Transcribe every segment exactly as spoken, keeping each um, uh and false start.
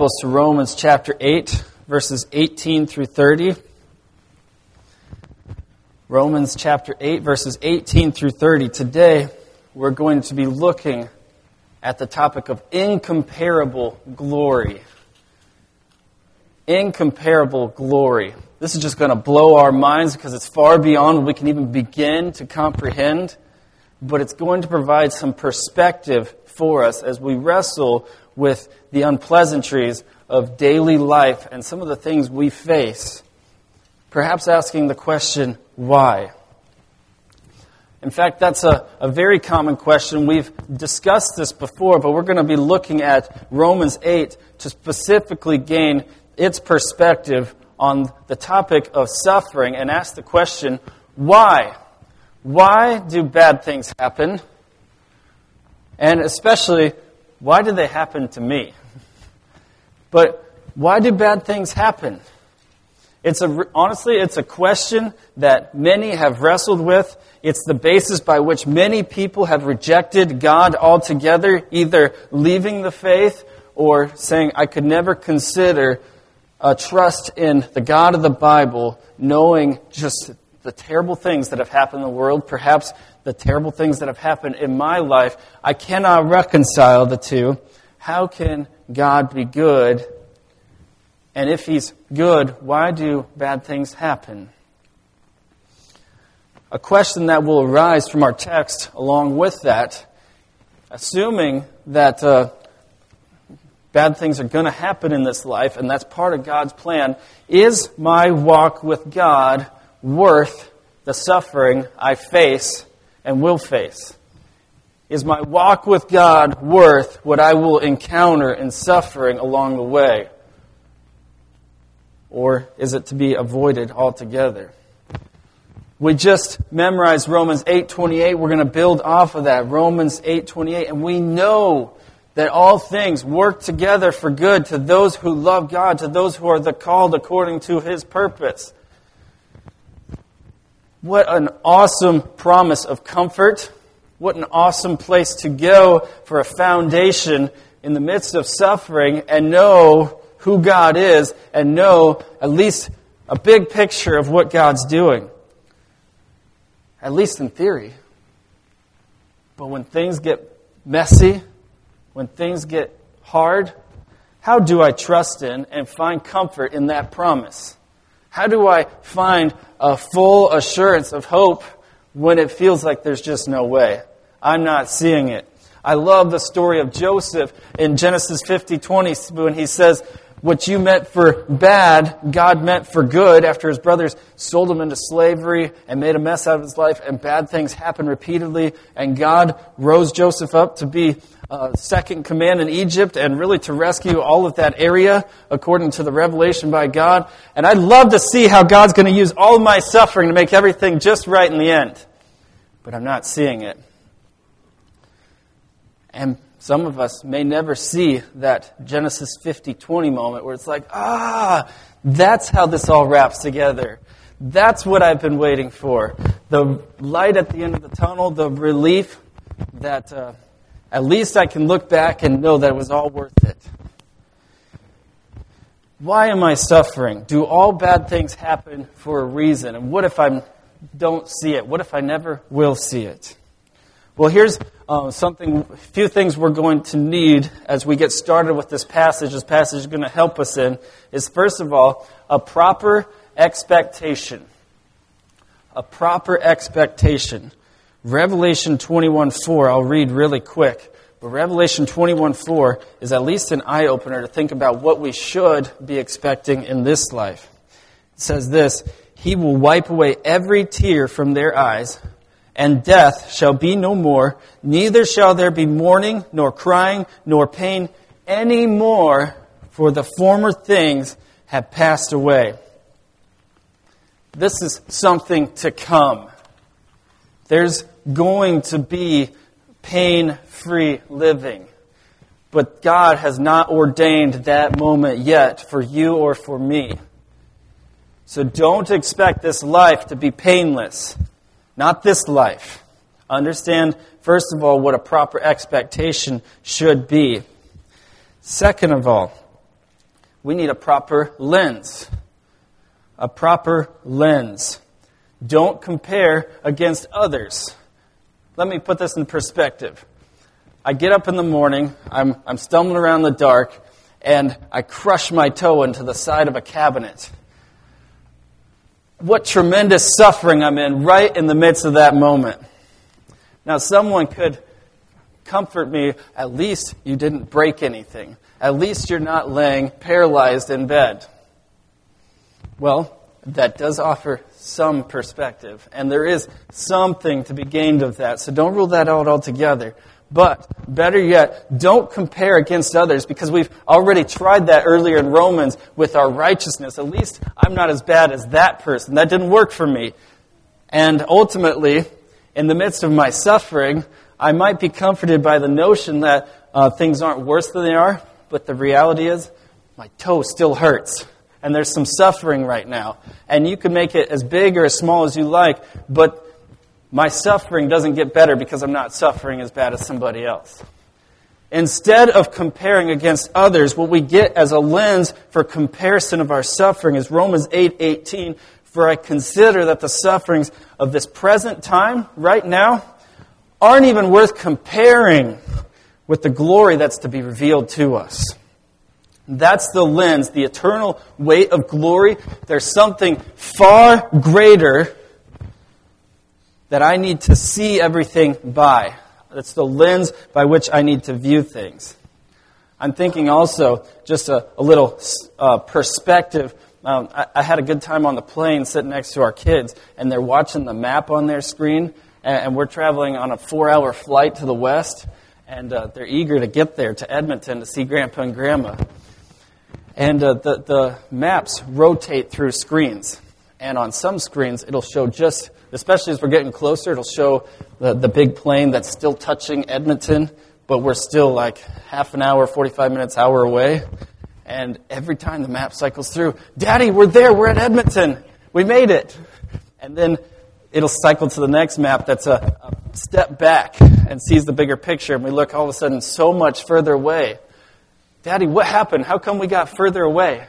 Bibles to Romans chapter eight, verses eighteen through thirty. Romans chapter eight, verses eighteen through thirty. Today, we're going to be looking at the topic of incomparable glory. Incomparable glory. This is just going to blow our minds because it's far beyond what we can even begin to comprehend. But it's going to provide some perspective for us as we wrestle with the unpleasantries of daily life and some of the things we face. Perhaps asking the question, why? In fact, that's a, a very common question. We've discussed this before, but we're going to be looking at Romans eight to specifically gain its perspective on the topic of suffering and ask the question, why? Why do bad things happen? And especially, why do they happen to me? But why do bad things happen? It's a, honestly, it's a question that many have wrestled with. It's the basis by which many people have rejected God altogether, either leaving the faith or saying, I could never consider a trust in the God of the Bible, knowing just the terrible things that have happened in the world, perhaps the terrible things that have happened in my life. I cannot reconcile the two. How can God be good? And if He's good, why do bad things happen? A question that will arise from our text along with that, assuming that uh, bad things are going to happen in this life, and that's part of God's plan, is my walk with God worth the suffering I face and will face? Is my walk with God worth what I will encounter in suffering along the way? Or is it to be avoided altogether? We just memorized Romans eight twenty-eight. We're going to build off of that. Romans eight twenty-eight. And we know that all things work together for good to those who love God, to those who are the called according to His purpose. What an awesome promise of comfort. What an awesome place to go for a foundation in the midst of suffering and know who God is and know at least a big picture of what God's doing. At least in theory. But when things get messy, when things get hard, how do I trust in and find comfort in that promise? How do I find a full assurance of hope when it feels like there's just no way? I'm not seeing it. I love the story of Joseph in Genesis fifty twenty when he says, what you meant for bad, God meant for good, after his brothers sold him into slavery and made a mess out of his life, and bad things happened repeatedly, and God rose Joseph up to be uh, second in command in Egypt and really to rescue all of that area according to the revelation by God. And I'd love to see how God's going to use all of my suffering to make everything just right in the end. But I'm not seeing it. And some of us may never see that Genesis fifty twenty moment where it's like, ah, that's how this all wraps together. That's what I've been waiting for. The light at the end of the tunnel, the relief that uh, at least I can look back and know that it was all worth it. Why am I suffering? Do all bad things happen for a reason? And what if I don't see it? What if I never will see it? Well, here's uh, something, a few things we're going to need as we get started with this passage. This passage is going to help us in is, first of all, a proper expectation. A proper expectation. Revelation twenty-one four, I'll read really quick. But Revelation twenty-one four is at least an eye-opener to think about what we should be expecting in this life. It says this, He will wipe away every tear from their eyes, and death shall be no more, neither shall there be mourning, nor crying, nor pain any more, for the former things have passed away. This is something to come. There's going to be pain-free living. But God has not ordained that moment yet for you or for me. So don't expect this life to be painless. Not this life. Understand, first of all, what a proper expectation should be. Second of all, We need a proper lens. A proper lens. Don't compare against others. Let me put this in perspective. I get up in the morning, I'm, I'm stumbling around in the dark, and I crush my toe into the side of a cabinet. What tremendous suffering I'm in right in the midst of that moment. Now, someone could comfort me, at least you didn't break anything. At least you're not laying paralyzed in bed. Well, that does offer some perspective, and there is something to be gained of that, so don't rule that out altogether. But, better yet, don't compare against others, because we've already tried that earlier in Romans with our righteousness. At least I'm not as bad as that person. That didn't work for me. And ultimately, in the midst of my suffering, I might be comforted by the notion that uh, things aren't worse than they are, but the reality is, my toe still hurts. And there's some suffering right now. And you can make it as big or as small as you like, but my suffering doesn't get better because I'm not suffering as bad as somebody else. Instead of comparing against others, what we get as a lens for comparison of our suffering is Romans eight eighteen. For I consider that the sufferings of this present time, right now, aren't even worth comparing with the glory that's to be revealed to us. That's the lens, the eternal weight of glory. There's something far greater that I need to see everything by. That's the lens by which I need to view things. I'm thinking also, just a, a little uh, perspective. Um, I, I had a good time on the plane sitting next to our kids, and they're watching the map on their screen, and, and we're traveling on a four-hour flight to the west, and uh, they're eager to get there to Edmonton to see Grandpa and Grandma. And uh, the, the maps rotate through screens. And on some screens, it'll show just, especially as we're getting closer, it'll show the, the big plane that's still touching Edmonton, but we're still like half an hour, forty-five minutes, hour away. And every time the map cycles through, Daddy, we're there, we're at Edmonton, we made it. And then it'll cycle to the next map that's a, a step back and sees the bigger picture, and we look all of a sudden so much further away. Daddy, what happened? How come we got further away?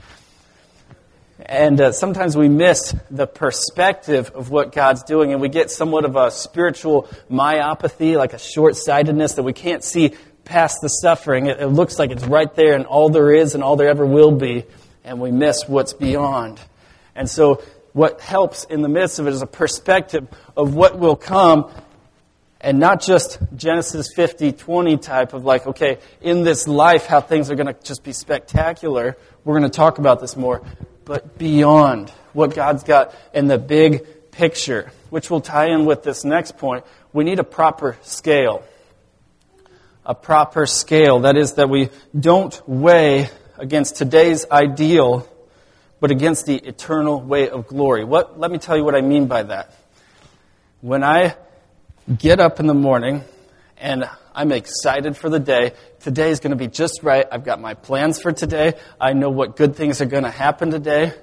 And uh, sometimes we miss the perspective of what God's doing, and we get somewhat of a spiritual myopathy, like a short-sightedness that we can't see past the suffering. It, it looks like it's right there and all there is and all there ever will be, and we miss what's beyond. And so what helps in the midst of it is a perspective of what will come, and not just Genesis fifty twenty type of like, okay, in this life, how things are going to just be spectacular. We're going to talk about this more. But beyond what God's got in the big picture, which will tie in with this next point, we need a proper scale. A proper scale. That is, that we don't weigh against today's ideal, but against the eternal weight of glory. What? Let me tell you what I mean by that. When I get up in the morning and I'm excited for the day. Today is going to be just right. I've got my plans for today. I know what good things are going to happen today.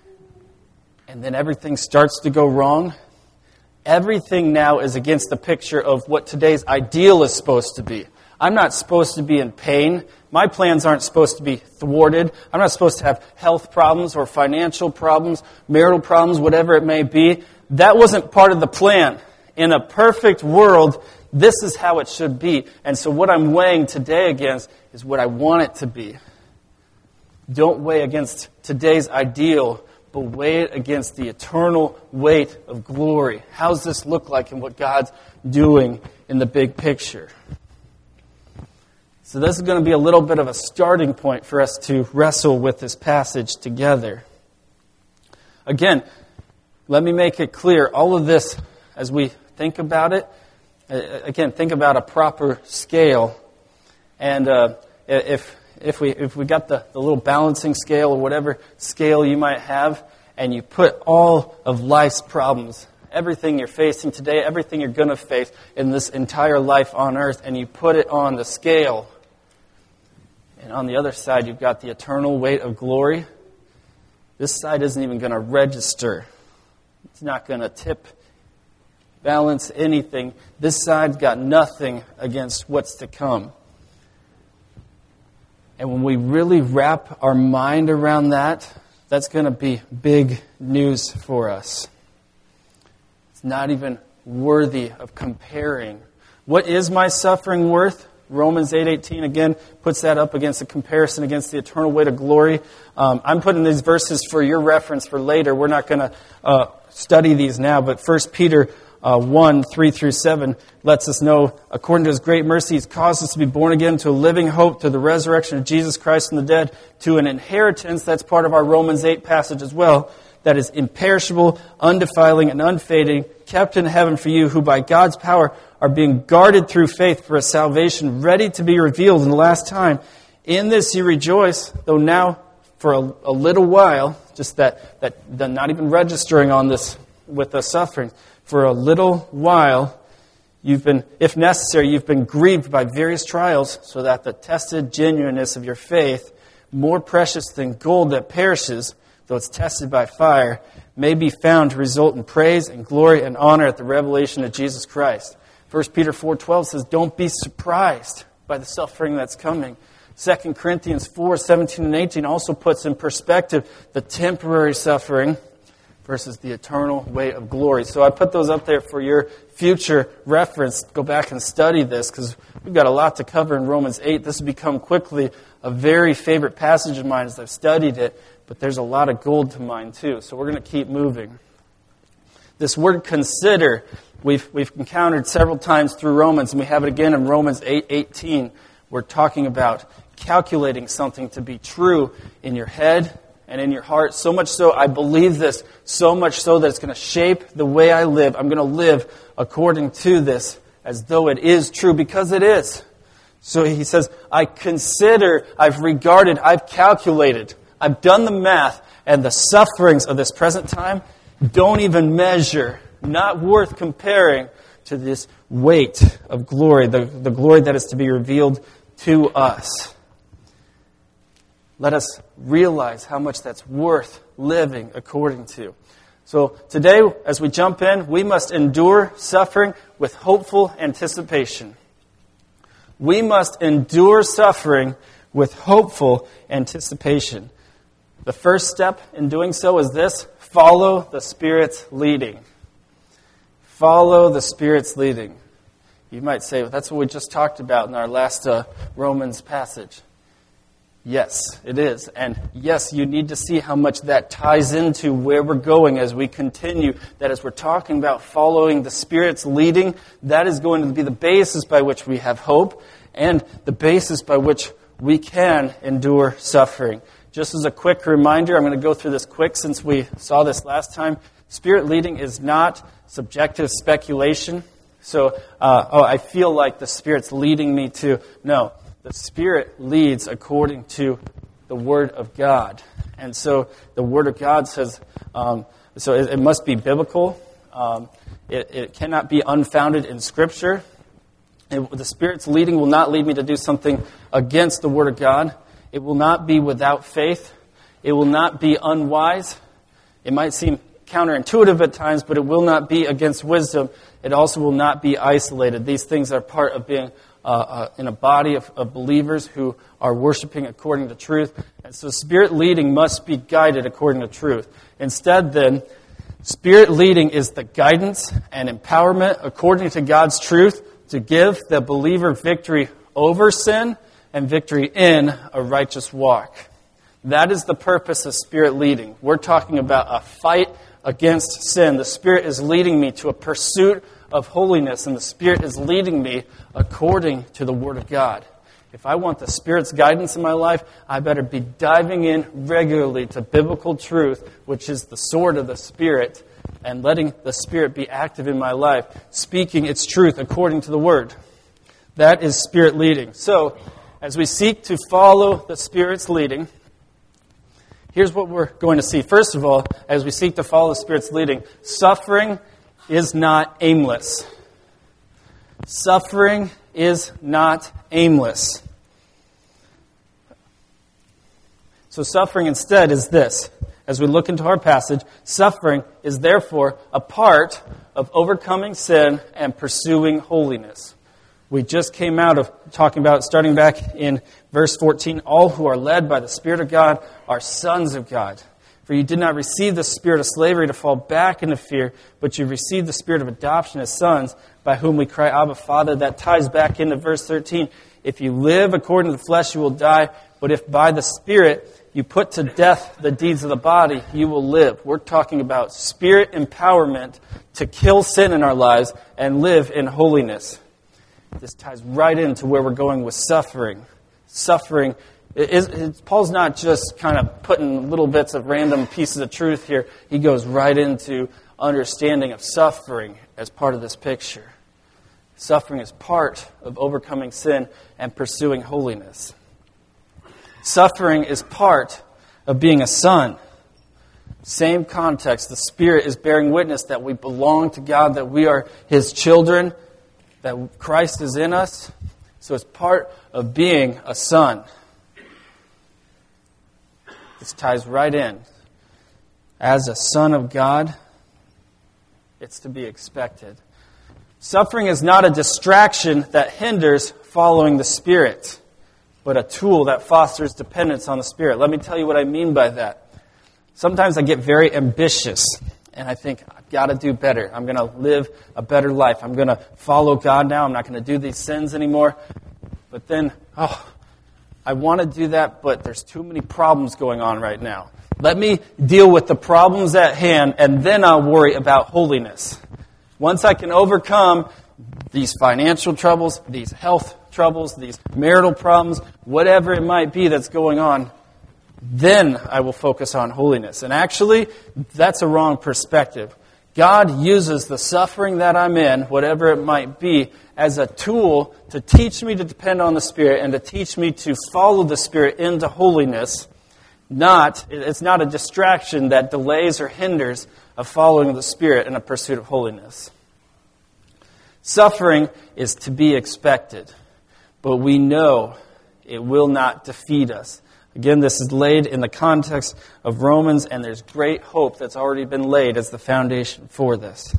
And then everything starts to go wrong. Everything now is against the picture of what today's ideal is supposed to be. I'm not supposed to be in pain. My plans aren't supposed to be thwarted. I'm not supposed to have health problems or financial problems, marital problems, whatever it may be. That wasn't part of the plan. In a perfect world, this is how it should be. And so what I'm weighing today against is what I want it to be. Don't weigh against today's ideal, but weigh it against the eternal weight of glory. How does this look like in what God's doing in the big picture? So this is going to be a little bit of a starting point for us to wrestle with this passage together. Again, let me make it clear, all of this, as we think about it, again, think about a proper scale. And uh, if if we if we got the, the little balancing scale or whatever scale you might have, and you put all of life's problems, everything you're facing today, everything you're going to face in this entire life on earth, and you put it on the scale, and on the other side you've got the eternal weight of glory, this side isn't even going to register. It's not going to tip balance anything. This side's got nothing against what's to come. And when we really wrap our mind around that, that's going to be big news for us. It's not even worthy of comparing. What is my suffering worth? Romans eight eighteen again puts that up against a comparison against the eternal weight of glory. Um, I'm putting these verses for your reference for later. We're not going to uh, study these now, but First Peter uh, one, three through seven lets us know, according to His great mercy, He's caused us to be born again to a living hope, to the resurrection of Jesus Christ from the dead, to an inheritance, that's part of our Romans eight passage as well, that is imperishable, undefiling, and unfading, kept in heaven for you, who by God's power are being guarded through faith for a salvation ready to be revealed in the last time. In this you rejoice, though now for a, a little while, just that, that, that not even registering on this with the suffering, for a little while, you've been, if necessary, you've been grieved by various trials, so that the tested genuineness of your faith, more precious than gold that perishes, though it's tested by fire, may be found to result in praise and glory and honor at the revelation of Jesus Christ. First Peter four twelve says, don't be surprised by the suffering that's coming. Second Corinthians four seventeen and eighteen also puts in perspective the temporary suffering versus the eternal weight of glory. So I put those up there for your future reference. Go back and study this, because we've got a lot to cover in Romans eight. This has become quickly a very favorite passage of mine as I've studied it, but there's a lot of gold to mine too. So we're going to keep moving. This word consider, we've we've encountered several times through Romans, and we have it again in Romans eight eighteen. We're talking about calculating something to be true in your head and in your heart. So much so, I believe this, so much so that it's going to shape the way I live. I'm going to live according to this as though it is true, because it is. So he says, I consider, I've regarded, I've calculated, I've done the math, and the sufferings of this present time don't even measure, not worth comparing to this weight of glory, the, the glory that is to be revealed to us. Let us realize how much that's worth living according to. So today, as we jump in, we must endure suffering with hopeful anticipation. We must endure suffering with hopeful anticipation. The first step in doing so is this: follow the Spirit's leading. Follow the Spirit's leading. You might say, well, that's what we just talked about in our last uh, Romans passage. Yes, it is. And yes, you need to see how much that ties into where we're going as we continue. That as we're talking about following the Spirit's leading, that is going to be the basis by which we have hope and the basis by which we can endure suffering. Just as a quick reminder, I'm going to go through this quick since we saw this last time. Spirit leading is not subjective speculation. So, uh, oh, I feel like the Spirit's leading me to. No. The Spirit leads according to the Word of God. And so the Word of God says, um, so it, it must be biblical. Um, it, it cannot be unfounded in Scripture. It, the Spirit's leading will not lead me to do something against the Word of God. It will not be without faith. It will not be unwise. It might seem counterintuitive at times, but it will not be against wisdom. It also will not be isolated. These things are part of being Uh, uh, in a body of, of believers who are worshiping according to truth. And so Spirit leading must be guided according to truth. Instead, then, Spirit leading is the guidance and empowerment according to God's truth to give the believer victory over sin and victory in a righteous walk. That is the purpose of Spirit leading. We're talking about a fight against sin. The Spirit is leading me to a pursuit of holiness, and the Spirit is leading me according to the Word of God. If I want the Spirit's guidance in my life, I better be diving in regularly to biblical truth, which is the sword of the Spirit, and letting the Spirit be active in my life, speaking its truth according to the Word. That is Spirit leading. So, as we seek to follow the Spirit's leading, here's what we're going to see. First of all, as we seek to follow the Spirit's leading, suffering is not aimless. Suffering is not aimless. So suffering instead is this. As we look into our passage, suffering is therefore a part of overcoming sin and pursuing holiness. We just came out of talking about, starting back in verse fourteen, all who are led by the Spirit of God are sons of God. For you did not receive the spirit of slavery to fall back into fear, but you received the spirit of adoption as sons, by whom we cry, Abba, Father. That ties back into verse thirteen. If you live according to the flesh, you will die. But if by the Spirit you put to death the deeds of the body, you will live. We're talking about Spirit empowerment to kill sin in our lives and live in holiness. This ties right into where we're going with suffering. Suffering, is, is, Paul's not just kind of putting little bits of random pieces of truth here. He goes right into understanding of suffering as part of this picture. Suffering is part of overcoming sin and pursuing holiness. Suffering is part of being a son. Same context. The Spirit is bearing witness that we belong to God, that we are His children, that Christ is in us. So it's part of being a son. This ties right in. As a son of God, it's to be expected. Suffering is not a distraction that hinders following the Spirit, but a tool that fosters dependence on the Spirit. Let me tell you what I mean by that. Sometimes I get very ambitious, and I think, I've got to do better. I'm going to live a better life. I'm going to follow God now. I'm not going to do these sins anymore. But then, oh, I want to do that, but there's too many problems going on right now. Let me deal with the problems at hand, and then I'll worry about holiness. Once I can overcome these financial troubles, these health troubles, these marital problems, whatever it might be that's going on, then I will focus on holiness. And actually, that's a wrong perspective. God uses the suffering that I'm in, whatever it might be, as a tool to teach me to depend on the Spirit and to teach me to follow the Spirit into holiness. Not, it's not a distraction that delays or hinders of following the Spirit in a pursuit of holiness. Suffering is to be expected, but we know it will not defeat us. Again, this is laid in the context of Romans, and there's great hope that's already been laid as the foundation for this.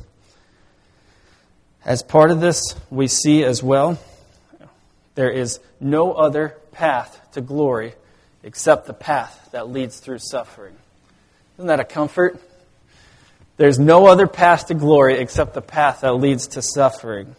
As part of this, we see as well, there is no other path to glory except the path that leads through suffering. Isn't that a comfort? There's no other path to glory except the path that leads to suffering.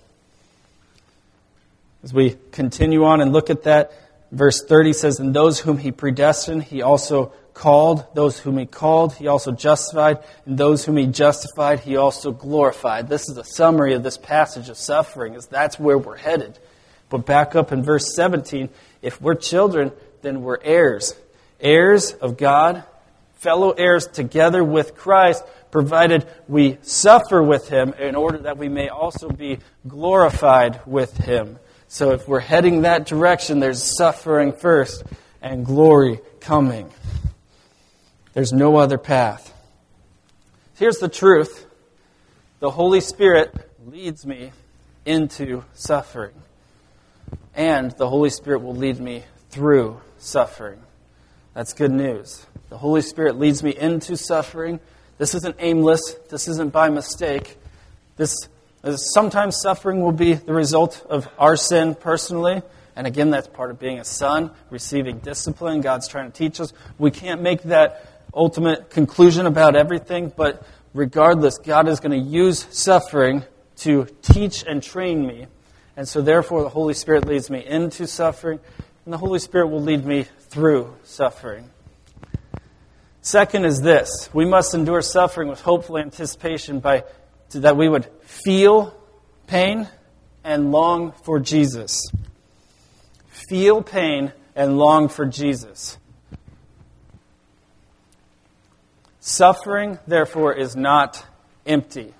As we continue on and look at that, verse thirty says, and those whom He predestined, He also called. Those whom He called, He also justified. And those whom He justified, He also glorified. This is a summary of this passage of suffering, as that's where we're headed. But back up in verse seventeen, if we're children, then we're heirs. Heirs of God, fellow heirs together with Christ, provided we suffer with Him in order that we may also be glorified with Him. So if we're heading that direction, there's suffering first and glory coming. There's no other path. Here's the truth. The Holy Spirit leads me into suffering. And the Holy Spirit will lead me through suffering. That's good news. The Holy Spirit leads me into suffering. This isn't aimless. This isn't by mistake. This Sometimes suffering will be the result of our sin personally. And again, that's part of being a son, receiving discipline. God's trying to teach us. We can't make that ultimate conclusion about everything, but regardless, God is going to use suffering to teach and train me. And so therefore, the Holy Spirit leads me into suffering, and the Holy Spirit will lead me through suffering. Second is this. We must endure suffering with hopeful anticipation by that we would feel pain and long for Jesus. Feel pain and long for Jesus. Suffering, therefore, is not empty.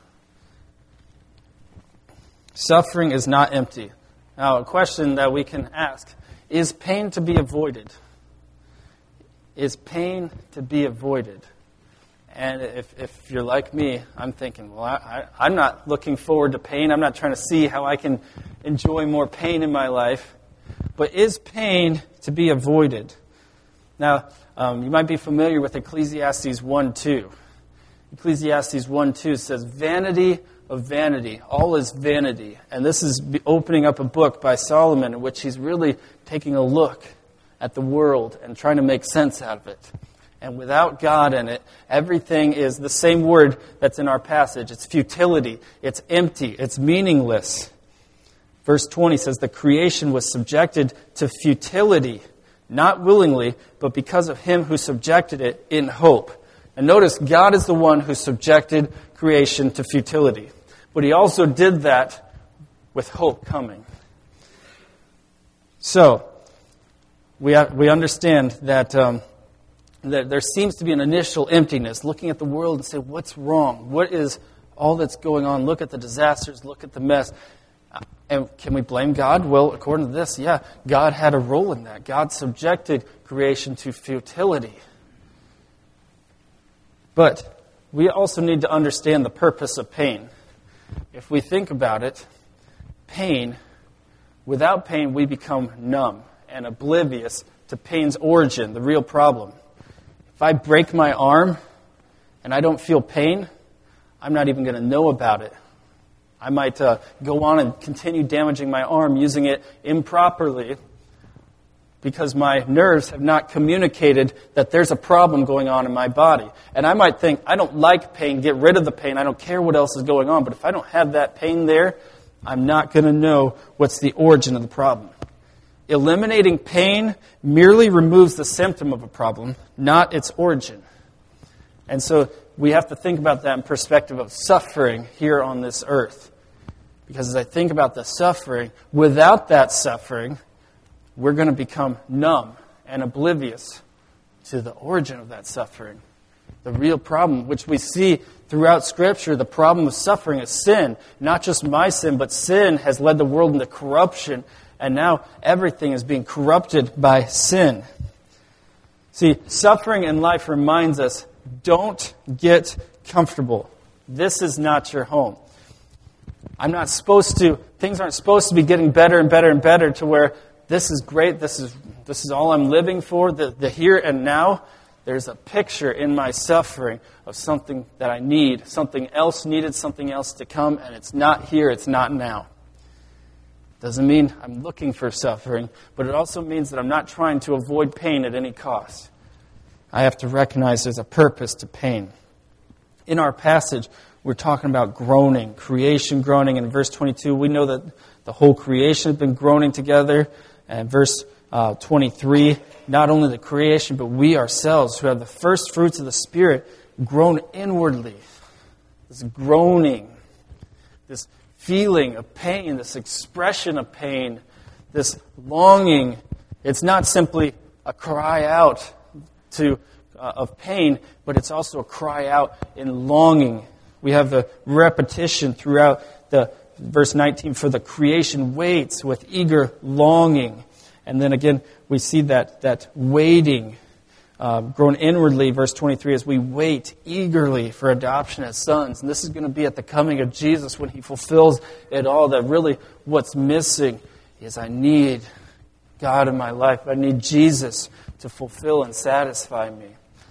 Suffering is not empty. Now, a question that we can ask, is pain to be avoided? Is pain to be avoided? And if, if you're like me, I'm thinking, well, I, I, I'm not looking forward to pain. I'm not trying to see how I can enjoy more pain in my life. But is pain to be avoided? Now, um, you might be familiar with Ecclesiastes one two. Ecclesiastes one two says, vanity of vanity. All is vanity. And this is opening up a book by Solomon in which he's really taking a look at the world and trying to make sense out of it. And without God in it, everything is the same word that's in our passage. It's futility. It's empty. It's meaningless. Verse twenty says, the creation was subjected to futility, not willingly, but because of him who subjected it in hope. And notice, God is the one who subjected creation to futility. But he also did that with hope coming. So, we we understand that, um, that there seems to be an initial emptiness, looking at the world and say, what's wrong? What is all that's going on? Look at the disasters, look at the mess. And can we blame God? Well, according to this, yeah, God had a role in that. God subjected creation to futility. But we also need to understand the purpose of pain. If we think about it, pain, without pain, we become numb and oblivious to pain's origin, the real problem. If I break my arm and I don't feel pain, I'm not even going to know about it. I might uh, go on and continue damaging my arm, using it improperly, because my nerves have not communicated that there's a problem going on in my body. And I might think, I don't like pain, get rid of the pain, I don't care what else is going on, but if I don't have that pain there, I'm not going to know what's the origin of the problem. Eliminating pain merely removes the symptom of a problem, not its origin. And so we have to think about that in perspective of suffering here on this earth. Because as I think about the suffering, without that suffering, we're going to become numb and oblivious to the origin of that suffering. The real problem, which we see throughout Scripture, the problem of suffering is sin. Not just my sin, but sin has led the world into corruption, and now everything is being corrupted by sin. See, suffering in life reminds us, don't get comfortable. This is not your home. I'm not supposed to, things aren't supposed to be getting better and better and better to where this is great, this is this is all I'm living for, the, the here and now. There's a picture in my suffering of something that I need, something else needed, something else to come, and it's not here, it's not now. Doesn't mean I'm looking for suffering, but it also means that I'm not trying to avoid pain at any cost. I have to recognize there's a purpose to pain. In our passage, we're talking about groaning, creation groaning. In verse twenty-two, we know that the whole creation has been groaning together. And verse uh, twenty-three, not only the creation, but we ourselves, who have the first fruits of the Spirit, groan inwardly. This groaning, this feeling of pain, this expression of pain, this longing. It's not simply a cry out to uh, of pain, but it's also a cry out in longing. We have the repetition throughout the verse nineteen, for the creation waits with eager longing. And then again, we see that that waiting, uh, grown inwardly, verse twenty-three, as we wait eagerly for adoption as sons. And this is going to be at the coming of Jesus when He fulfills it all. That really what's missing is I need God in my life. I need Jesus to fulfill and satisfy me.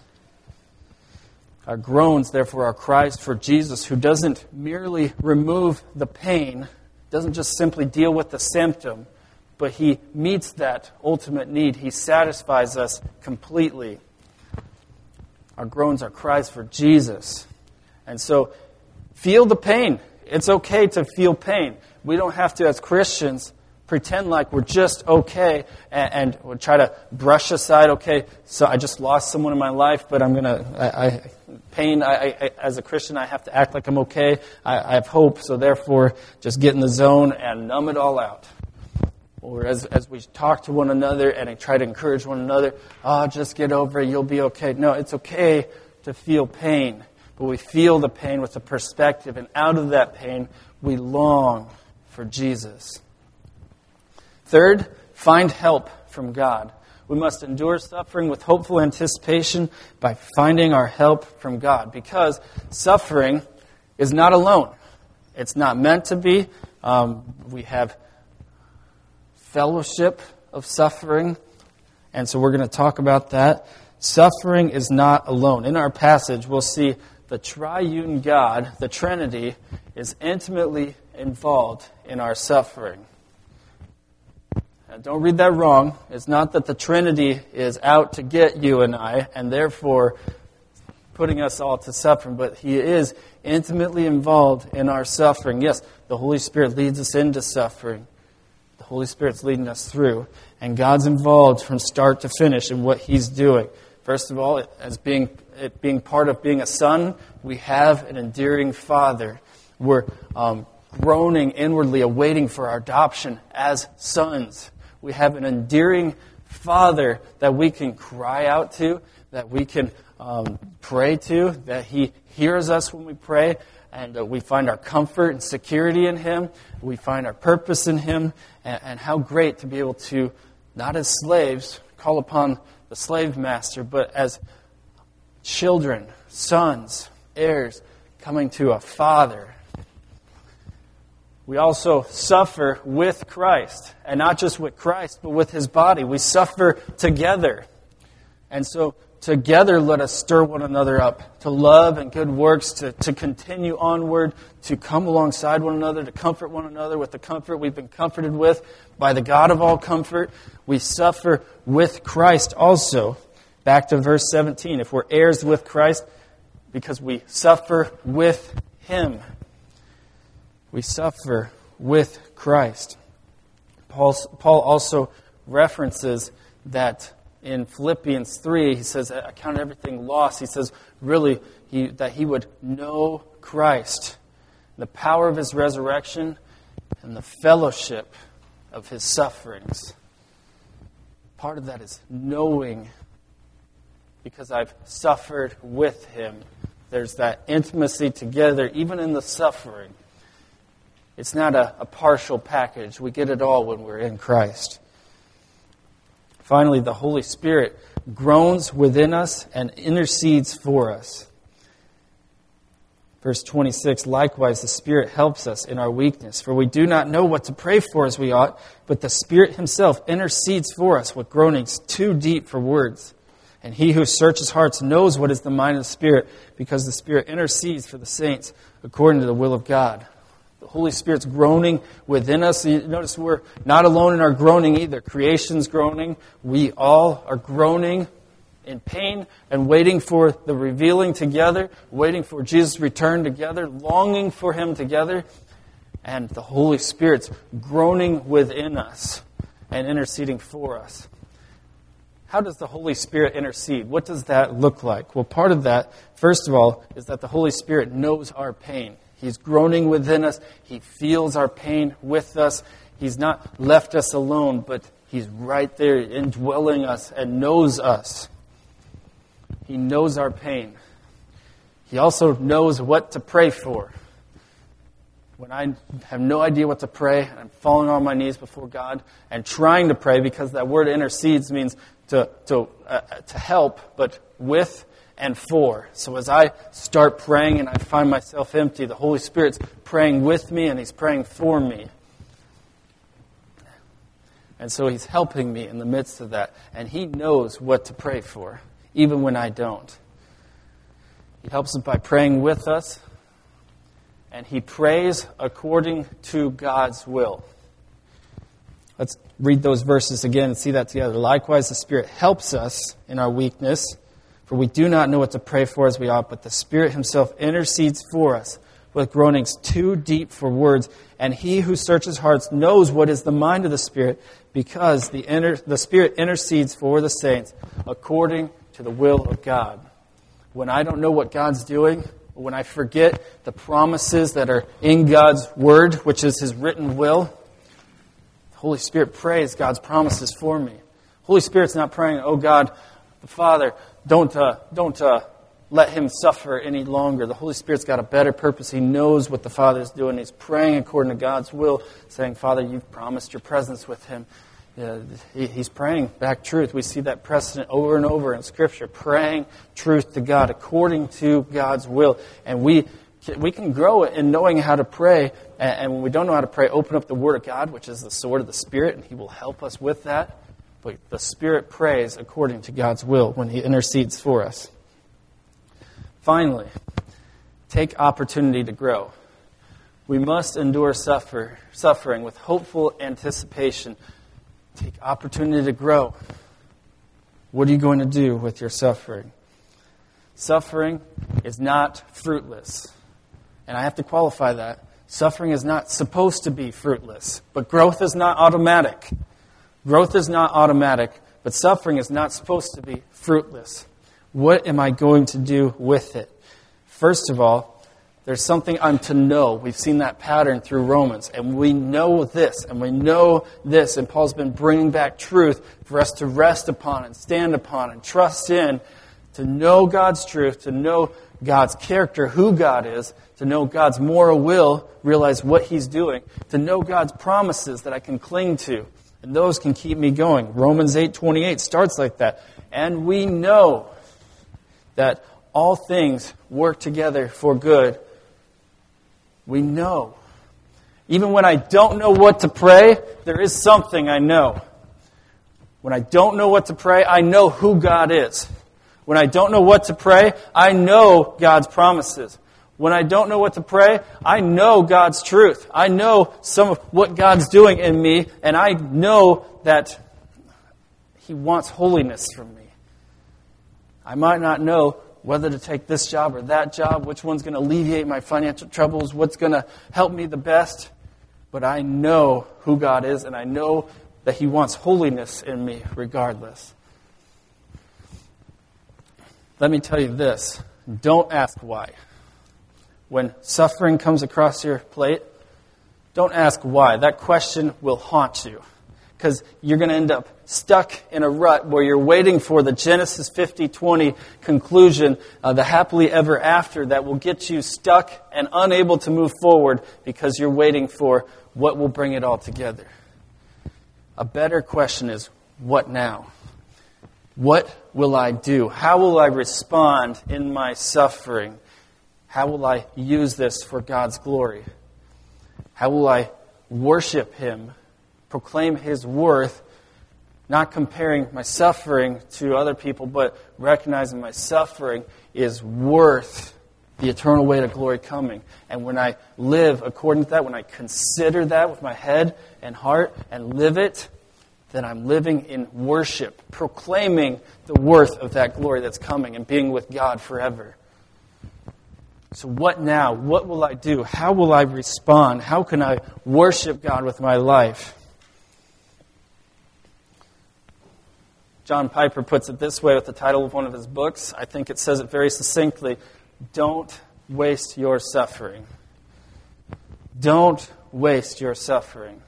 Our groans, therefore, are cries for Jesus, who doesn't merely remove the pain, doesn't just simply deal with the symptom, but He meets that ultimate need. He satisfies us completely. Our groans are cries for Jesus. And so, feel the pain. It's okay to feel pain. We don't have to, as Christians, pretend like we're just okay and, and we'll try to brush aside, okay, so I just lost someone in my life, but I'm going to, I, I, pain, I, I, as a Christian, I have to act like I'm okay. I, I have hope, so therefore, just get in the zone and numb it all out. Or as, as we talk to one another and try to encourage one another, oh, just get over it, you'll be okay. No, it's okay to feel pain, but we feel the pain with a perspective, and out of that pain, we long for Jesus. Third, find help from God. We must endure suffering with hopeful anticipation by finding our help from God, because suffering is not alone. It's not meant to be. Um, we have fellowship of suffering, and so we're going to talk about that. Suffering is not alone. In our passage, we'll see the triune God, the Trinity, is intimately involved in our suffering. Now, don't read that wrong. It's not that the Trinity is out to get you and I, and therefore putting us all to suffering, but He is intimately involved in our suffering. Yes, the Holy Spirit leads us into suffering. The Holy Spirit's leading us through, and God's involved from start to finish in what He's doing. First of all, as being it being part of being a son, we have an endearing Father. We're um, groaning inwardly, awaiting for our adoption as sons. We have an endearing Father that we can cry out to, that we can um, pray to, that He hears us when we pray, and uh, we find our comfort and security in Him. We find our purpose in Him, and, and how great to be able to, not as slaves, call upon the slave master, but as children, sons, heirs, coming to a Father. We also suffer with Christ, and not just with Christ, but with His body. We suffer together. And so together let us stir one another up to love and good works, to, to continue onward, to come alongside one another, to comfort one another with the comfort we've been comforted with by the God of all comfort. We suffer with Christ also. Back to verse seventeen. If we're heirs with Christ, because we suffer with Him. We suffer with Christ. Paul, Paul also references that in Philippians three, he says, I count everything lost. He says, really, he, that he would know Christ, the power of His resurrection, and the fellowship of His sufferings. Part of that is knowing, because I've suffered with Him. There's that intimacy together, even in the suffering. It's not a, a partial package. We get it all when we're in Christ. Finally, the Holy Spirit groans within us and intercedes for us. Verse twenty-six, likewise, the Spirit helps us in our weakness, for we do not know what to pray for as we ought, but the Spirit Himself intercedes for us with groanings too deep for words. And He who searches hearts knows what is the mind of the Spirit, because the Spirit intercedes for the saints according to the will of God. The Holy Spirit's groaning within us. You notice we're not alone in our groaning either. Creation's groaning. We all are groaning in pain and waiting for the revealing together, waiting for Jesus' return together, longing for Him together. And the Holy Spirit's groaning within us and interceding for us. How does the Holy Spirit intercede? What does that look like? Well, part of that, first of all, is that the Holy Spirit knows our pain. He's groaning within us. He feels our pain with us. He's not left us alone, but He's right there indwelling us and knows us. He knows our pain. He also knows what to pray for. When I have no idea what to pray, I'm falling on my knees before God and trying to pray, because that word intercedes means to, to, uh, to help, but with and for. So as I start praying and I find myself empty, the Holy Spirit's praying with me and He's praying for me. And so He's helping me in the midst of that. And He knows what to pray for, even when I don't. He helps us by praying with us. And He prays according to God's will. Let's read those verses again and see that together. Likewise, the Spirit helps us in our weakness, for we do not know what to pray for as we ought, but the Spirit Himself intercedes for us with groanings too deep for words. And He who searches hearts knows what is the mind of the Spirit, because the, inter- the Spirit intercedes for the saints according to the will of God. When I don't know what God's doing, when I forget the promises that are in God's Word, which is His written will, the Holy Spirit prays God's promises for me. The Holy Spirit's not praying, oh God, the Father, don't uh, don't uh, let Him suffer any longer. The Holy Spirit's got a better purpose. He knows what the Father's doing. He's praying according to God's will, saying, Father, you've promised your presence with Him. Uh, he, he's praying back truth. We see that precedent over and over in Scripture, praying truth to God according to God's will. And we we can grow in knowing how to pray. And, and when we don't know how to pray, open up the Word of God, which is the sword of the Spirit, and He will help us with that. But the Spirit prays according to God's will when He intercedes for us. Finally, take opportunity to grow. We must endure suffer, suffering with hopeful anticipation. Take opportunity to grow. What are you going to do with your suffering? Suffering is not fruitless. And I have to qualify that. Suffering is not supposed to be fruitless. But growth is not automatic. Growth is not automatic. But suffering is not supposed to be fruitless. What am I going to do with it? First of all, there's something I'm to know. We've seen that pattern through Romans. And we know this, and we know this. And Paul's been bringing back truth for us to rest upon and stand upon and trust in, to know God's truth, to know God's character, who God is, to know God's moral will, realize what He's doing, to know God's promises that I can cling to. And those can keep me going. Romans eight twenty-eight starts like that. And we know that all things work together for good. We know. Even when I don't know what to pray, there is something I know. When I don't know what to pray, I know who God is. When I don't know what to pray, I know God's promises. When I don't know what to pray, I know God's truth. I know some of what God's doing in me, and I know that He wants holiness from me. I might not know whether to take this job or that job, which one's going to alleviate my financial troubles, what's going to help me the best. But I know who God is, and I know that He wants holiness in me regardless. Let me tell you this. Don't ask why. When suffering comes across your plate, don't ask why. That question will haunt you. Because you're going to end up stuck in a rut where you're waiting for the Genesis fifty twenty conclusion, uh, the happily ever after that will get you stuck and unable to move forward because you're waiting for what will bring it all together. A better question is, what now? What will I do? How will I respond in my suffering? How will I use this for God's glory? How will I worship Him? Proclaim His worth, not comparing my suffering to other people, but recognizing my suffering is worth the eternal weight of glory coming. And when I live according to that, when I consider that with my head and heart and live it, then I'm living in worship, proclaiming the worth of that glory that's coming and being with God forever. So what now? What will I do? How will I respond? How can I worship God with my life? John Piper puts it this way with the title of one of his books. I think it says it very succinctly. Don't waste your suffering. Don't waste your suffering.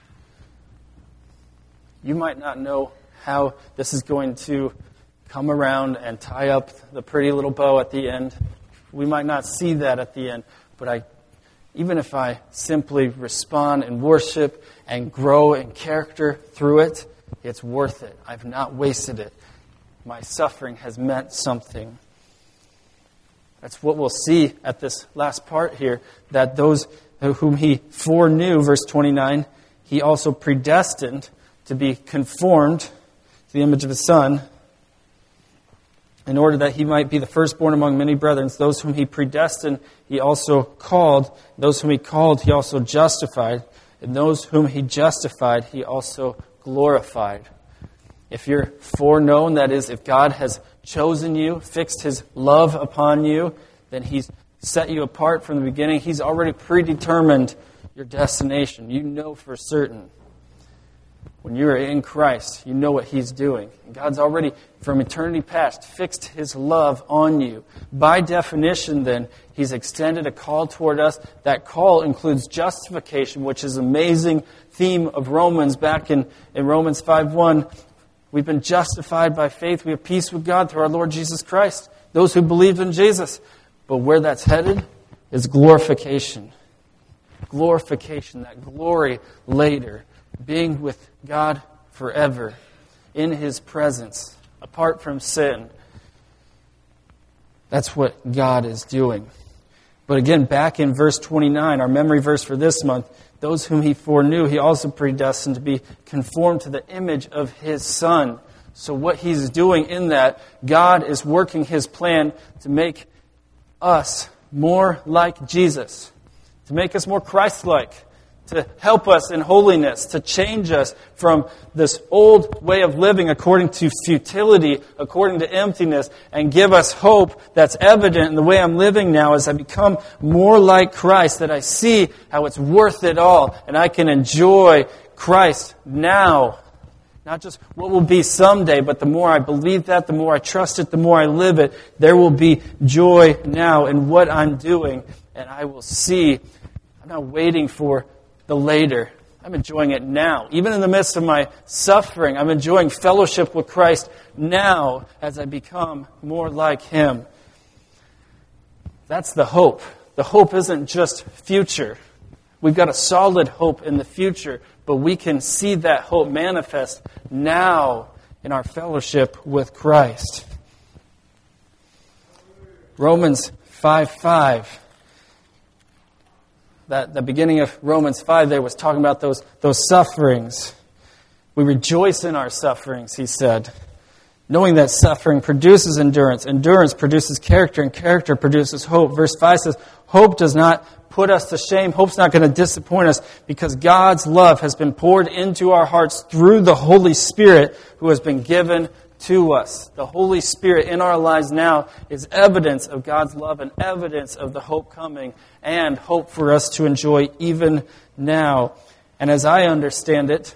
You might not know how this is going to come around and tie up the pretty little bow at the end. We might not see that at the end, but I, even if I simply respond and worship and grow in character through it, it's worth it. I've not wasted it. My suffering has meant something. That's what we'll see at this last part here, that those whom He foreknew, verse twenty-nine, He also predestined to be conformed to the image of His Son, in order that He might be the firstborn among many brethren. Those whom He predestined, He also called. Those whom He called, He also justified. And those whom He justified, He also glorified. If you're foreknown, that is, if God has chosen you, fixed His love upon you, then He's set you apart from the beginning. He's already predetermined your destination. You know for certain. When you are in Christ, you know what He's doing. And God's already, from eternity past, fixed His love on you. By definition, then, He's extended a call toward us. That call includes justification, which is an amazing theme of Romans back in, in Romans five one. We've been justified by faith. We have peace with God through our Lord Jesus Christ. Those who believe in Jesus. But where that's headed is glorification. Glorification, that glory later. Being with God forever, in His presence, apart from sin. That's what God is doing. But again, back in verse twenty-nine, our memory verse for this month, those whom He foreknew, He also predestined to be conformed to the image of His Son. So what He's doing in that, God is working His plan to make us more like Jesus. to make us more Christ-like, to help us in holiness, to change us from this old way of living according to futility, according to emptiness, and give us hope that's evident in the way I'm living now as I become more like Christ, that I see how it's worth it all, and I can enjoy Christ now. Not just what will be someday, but the more I believe that, the more I trust it, the more I live it, there will be joy now in what I'm doing, and I will see. I'm not waiting for the later. I'm enjoying it now. Even in the midst of my suffering, I'm enjoying fellowship with Christ now as I become more like Him. That's the hope. The hope isn't just future. We've got a solid hope in the future, but we can see that hope manifest now in our fellowship with Christ. Romans five five. That the beginning of Romans five there was talking about those, those sufferings. We rejoice in our sufferings, he said, knowing that suffering produces endurance. Endurance produces character, and character produces hope. Verse five says, hope does not put us to shame. Hope's not going to disappoint us because God's love has been poured into our hearts through the Holy Spirit who has been given to us. The Holy Spirit in our lives now is evidence of God's love and evidence of the hope coming and hope for us to enjoy even now. And as I understand it,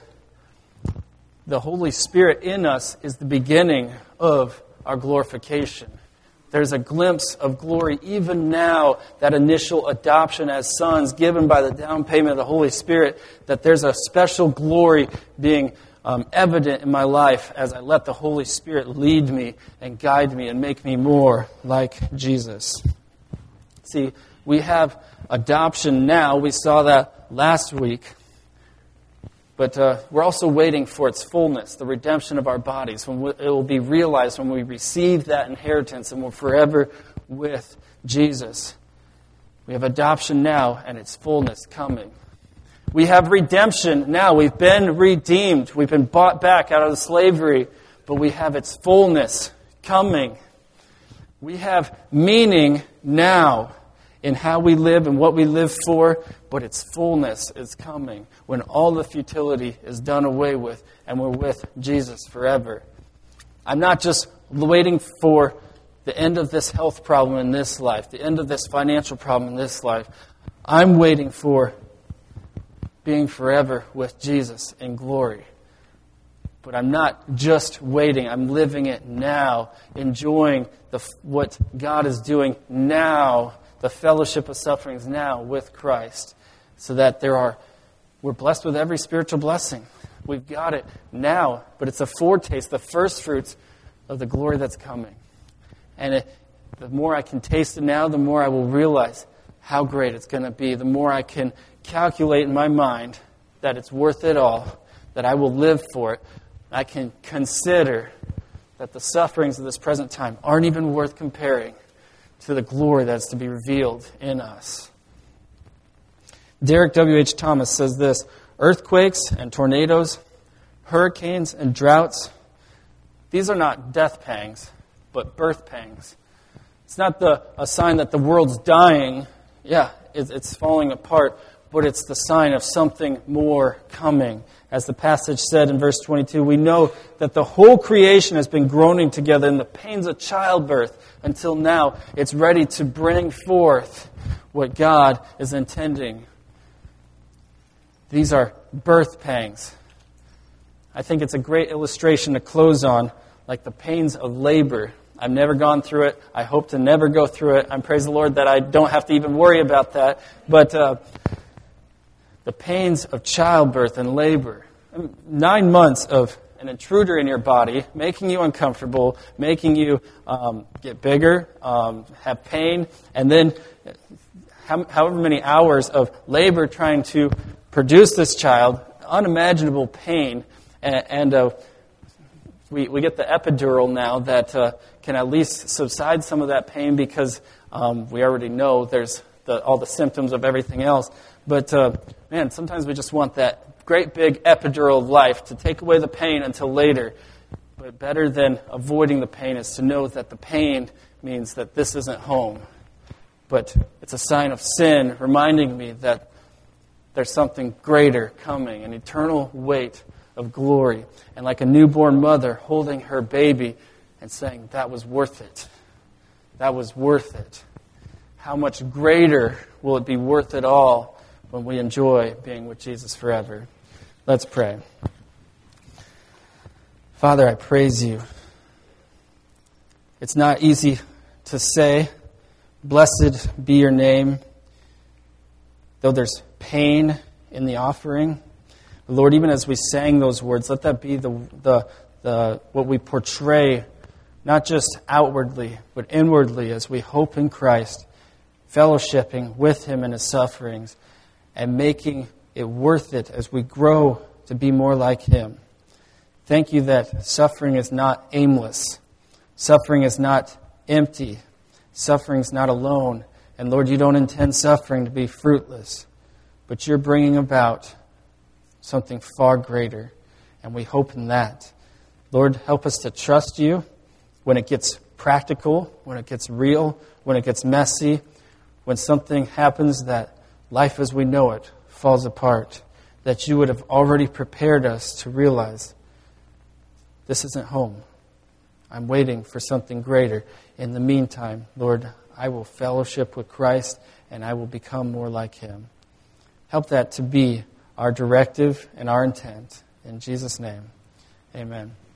the Holy Spirit in us is the beginning of our glorification. There's a glimpse of glory even now, that initial adoption as sons given by the down payment of the Holy Spirit, that there's a special glory being um, evident in my life as I let the Holy Spirit lead me and guide me and make me more like Jesus. See, we have adoption now. We saw that last week. But uh, we're also waiting for its fullness, the redemption of our bodies, when we, it will be realized when we receive that inheritance and we're forever with Jesus. We have adoption now and its fullness coming. We have redemption now. We've been redeemed. We've been bought back out of the slavery, but we have its fullness coming. We have meaning now in how we live and what we live for, but its fullness is coming when all the futility is done away with and we're with Jesus forever. I'm not just waiting for the end of this health problem in this life, the end of this financial problem in this life. I'm waiting for being forever with Jesus in glory. But I'm not just waiting. I'm living it now, enjoying the, what God is doing now, the fellowship of sufferings now with Christ, so that there are, we're blessed with every spiritual blessing. We've got it now, but it's a foretaste, the first fruits of the glory that's coming. And it, the more I can taste it now, the more I will realize how great it's going to be. The more I can calculate in my mind that it's worth it all, that I will live for it. I can consider that the sufferings of this present time aren't even worth comparing to the glory that's to be revealed in us. Derek W H Thomas says this: earthquakes and tornadoes, hurricanes and droughts, these are not death pangs, but birth pangs. It's not the a sign that the world's dying. Yeah, it, it's falling apart, but it's the sign of something more coming. As the passage said in verse twenty-two, we know that the whole creation has been groaning together in the pains of childbirth until now. It's ready to bring forth what God is intending. These are birth pangs. I think it's a great illustration to close on, like the pains of labor. I've never gone through it. I hope to never go through it. I praise the Lord that I don't have to even worry about that. But uh, the pains of childbirth and labor. Nine months of an intruder in your body, making you uncomfortable, making you um, get bigger, um, have pain, and then however many hours of labor trying to produce this child, unimaginable pain, and, and uh, we, we get the epidural now that uh, can at least subside some of that pain because um, we already know there's the, all the symptoms of everything else. But, uh, man, sometimes we just want that great big epidural of life to take away the pain until later. But better than avoiding the pain is to know that the pain means that this isn't home. but it's a sign of sin, reminding me that there's something greater coming, an eternal weight of glory. And like a newborn mother holding her baby and saying, that was worth it. That was worth it. How much greater will it be worth it all when we enjoy being with Jesus forever? Let's pray. Father, I praise you. It's not easy to say, blessed be your name, though there's pain in the offering. Lord, even as we sang those words, let that be the the the what we portray, not just outwardly, but inwardly as we hope in Christ, fellowshipping with Him in His sufferings, and making it worth it as we grow to be more like Him. Thank you that suffering is not aimless. Suffering is not empty. Suffering is not alone. And Lord, you don't intend suffering to be fruitless, but you're bringing about something far greater, and we hope in that. Lord, help us to trust you when it gets practical, when it gets real, when it gets messy, when something happens that life as we know it falls apart, that you would have already prepared us to realize this isn't home. I'm waiting for something greater. In the meantime, Lord, I will fellowship with Christ and I will become more like Him. Help that to be our directive and our intent. In Jesus' name, amen.